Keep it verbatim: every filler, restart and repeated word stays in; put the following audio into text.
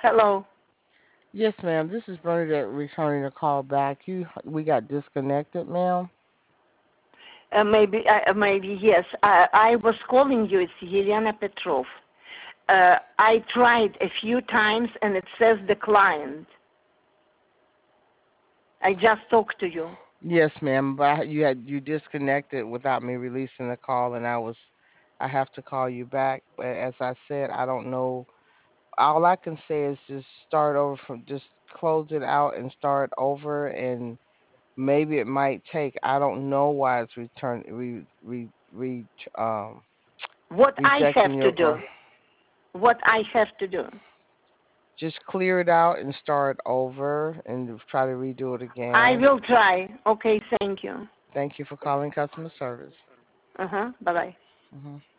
Hello. Yes, ma'am. This is Bernadette returning the call back. You, we got disconnected, ma'am. Uh, maybe, uh, maybe yes. I, I was calling you. It's Yelena Petrov. Uh, I tried a few times and it says declined. I just talked to you. Yes, ma'am. But I- you had you disconnected without me releasing the call, and I was, I have to call you back. But as I said, I don't know. All I can say is just start over from, just close it out and start over, and maybe it might take. I don't know why it's return re re re um What I rejecting have to your do? call. What I have to do? Just clear it out and start over and try to redo it I again. will try. Okay, thank you. Thank you for calling customer service. Uh huh. Bye bye. Hmm